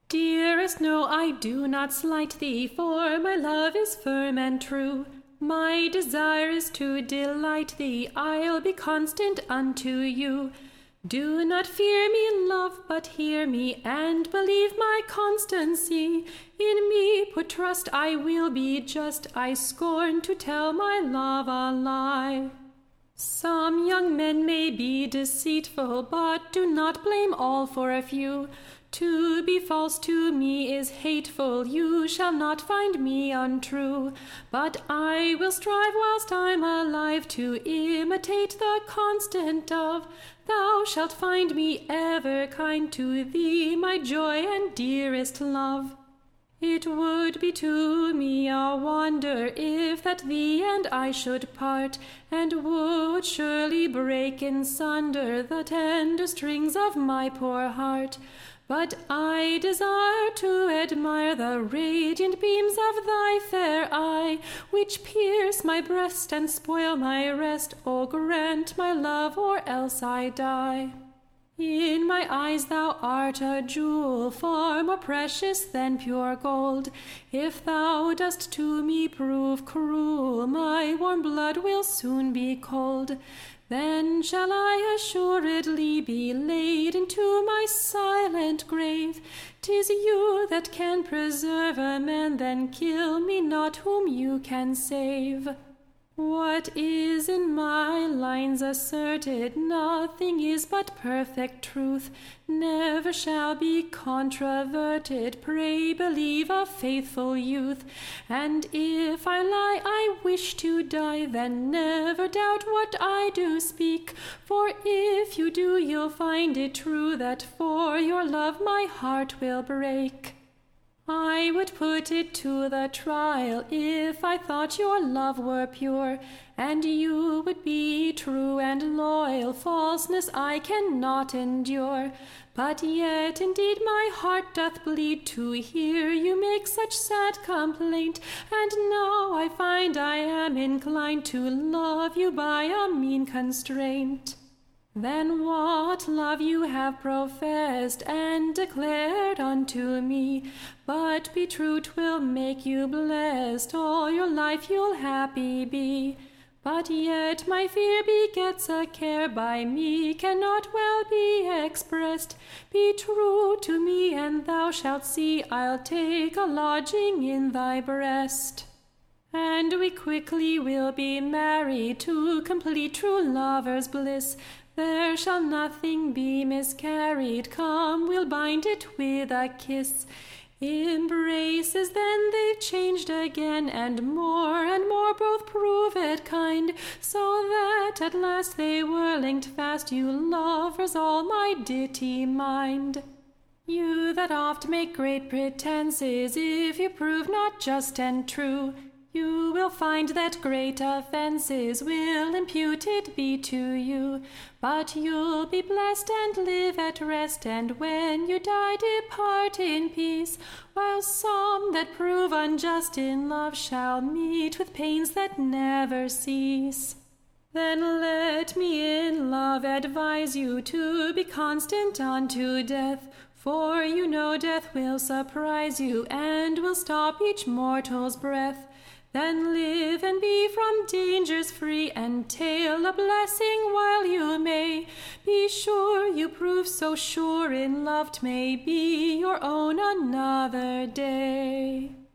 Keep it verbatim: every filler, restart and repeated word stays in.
Dearest, no, I do not slight thee, for my love is firm and true. My desire is to delight thee, I'll be constant unto you. Do not fear me, love, but hear me, and believe my constancy. In me put trust, I will be just, I scorn to tell my love a lie. Some young men may be deceitful, but do not blame all for a few. To be false to me is hateful, you shall not find me untrue. But I will strive whilst I'm alive to imitate the constant dove. Thou shalt find me ever kind to thee, my joy and dearest love. It would be to me a wonder if that thee and I should part, and would surely break in sunder the tender strings of my poor heart. But I desire to admire the radiant beams of thy fair eye, which pierce my breast and spoil my rest. O grant my love, or else I die. In my eyes thou art a jewel, far more precious than pure gold. If thou dost to me prove cruel, my warm blood will soon be cold. Then shall I assuredly be laid into my silent grave. 'Tis you that can preserve a man, then kill me not whom you can save. What is in my lines asserted, nothing is but perfect truth, never shall be controverted, pray believe a faithful youth. And if I lie, I wish to die, then never doubt what I do speak, for if you do, you'll find it true, that for your love my heart will break. I would put it to the trial if I thought your love were pure, and you would be true and loyal. Falseness I cannot endure, but yet indeed my heart doth bleed to hear you make such sad complaint, and now I find I am inclined to love you by a mean constraint. Then what love you have professed and declared unto me, but be true, 'twill make you blessed, all your life you'll happy be. But yet my fear begets a care, by me cannot well be expressed. Be true to me, and thou shalt see I'll take a lodging in thy breast. And we quickly will be married to complete true lovers' bliss. There shall nothing be miscarried, come, we'll bind it with a kiss. Embraces then they've changed again, and more and more both prove it kind, so that at last they were linked fast, you lovers all my ditty mind. You that oft make great pretenses, if you prove not just and true, you will find that great offences will imputed be to you. But you'll be blessed and live at rest, and when you die depart in peace, while some that prove unjust in love shall meet with pains that never cease. Then let me in love advise you to be constant unto death, for you know death will surprise you, and will stop each mortal's breath. Then live and be from dangers free, and tail a blessing while you may. Be sure you prove so sure in love, 'tmay be your own another day.